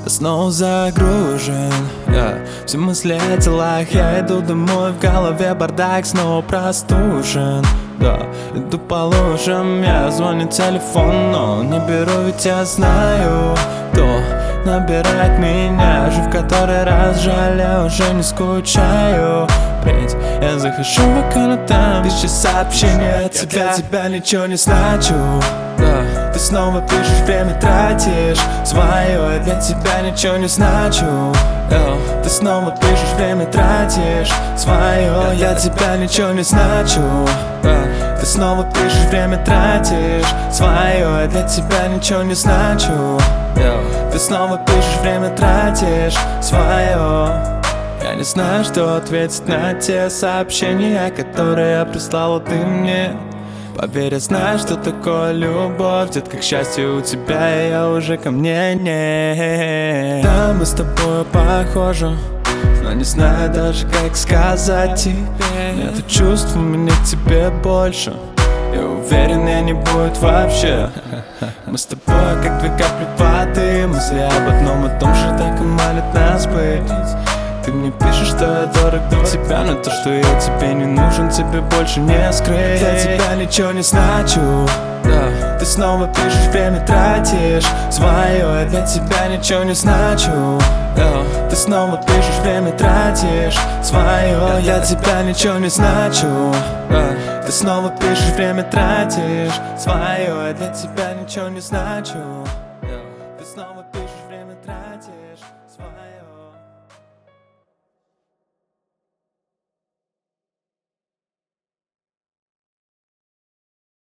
снова загружен, все мысли о делах. Я иду домой, в голове бардак, снова простужен. Иду по лужам, я звоню телефон, но не беру, ведь я знаю, кто набирает меня. Уже в который раз жалею, уже не скучаю. Впредь я захожу в окно, там тысячи сообщений от тебя. Для тебя ничего не значу, ты снова пишешь, время тратишь свое. Я для тебя ничего не значу, ты снова пишешь, время тратишь свое. Я для тебя ничего не значу, ты снова пишешь, время тратишь свое. Я для тебя ничего не значу, ты снова пишешь, время тратишь свое. Я не знаю, что ответить на те сообщения, которые прислала ты мне. Поверь, я знаю, что такое любовь, детка, к счастью у тебя, и я уже ко мне не. Да, мы с тобой похожи, но не знаю даже, как сказать тебе. Нету чувств у меня к тебе больше, я уверен, я не будет вообще. Мы с тобой как две капли воды, мысли об одном и том же так и манят нас быть. Ты мне пишешь, что я дорог для тебя, но то, что я тебе не нужен, тебе больше не скрыть. Для тебя ничего не значу, ты снова пишешь, время тратишь свое. Я для тебя ничего не значу, ты снова пишешь, время тратишь свое. Я для тебя ничего не значу, ты снова пишешь, время тратишь свое. Я для тебя ничего не значу.